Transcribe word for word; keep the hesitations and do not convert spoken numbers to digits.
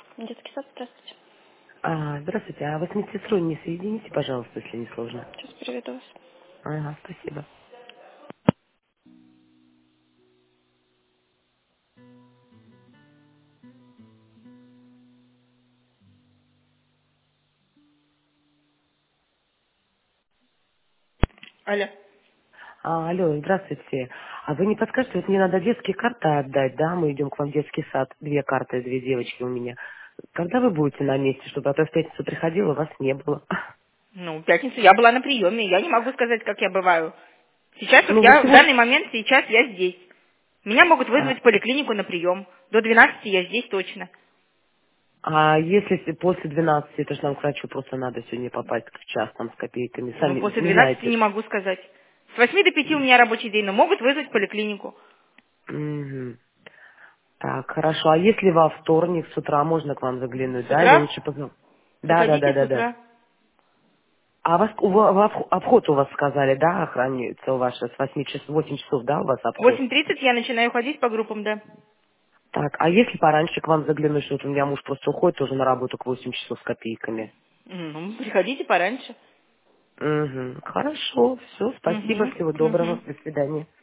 Детский сад, здравствуйте. А, здравствуйте, а вы с медсестрой не соедините, пожалуйста, если не сложно. Сейчас переведу вас. Ага, спасибо. Алло. А, алло, здравствуйте. А вы не подскажете, вот мне надо детские карты отдать, да? Мы идем к вам в детский сад. Две карты, две девочки у меня. Когда вы будете на месте, чтобы а то в пятницу приходила, вас не было. Ну, в пятницу я была на приеме, я не могу сказать, как я бываю. Сейчас вот Ну, вы я, в сегодня... данный момент, сейчас я здесь. Меня могут А, вызвать в поликлинику на прием. До двенадцати я здесь точно. а если с- после двенадцати, это же нам к врачу просто надо сегодня попасть в час там с копейками. Ну, Сами после не двенадцати знаете. не могу сказать. С восьми до пяти у меня рабочий день, но могут вызвать в поликлинику. Мгм. Так, хорошо. А если во вторник с утра можно к вам заглянуть, С да? Или утра? лучше поздно? Да, да, да, Приходите с да, да. утра. А вас, у ва- во вх- обход у вас сказали, да, охранница у ваша с восьми часов, восемь часов, да, у вас В обход? восемь тридцать я начинаю ходить по группам, да. Так, а если пораньше к вам заглянуть, что вот у меня муж просто уходит уже на работу к восемь часов с копейками? Ну, приходите пораньше. Угу. Хорошо, все, спасибо, Угу, всего доброго, угу. до свидания.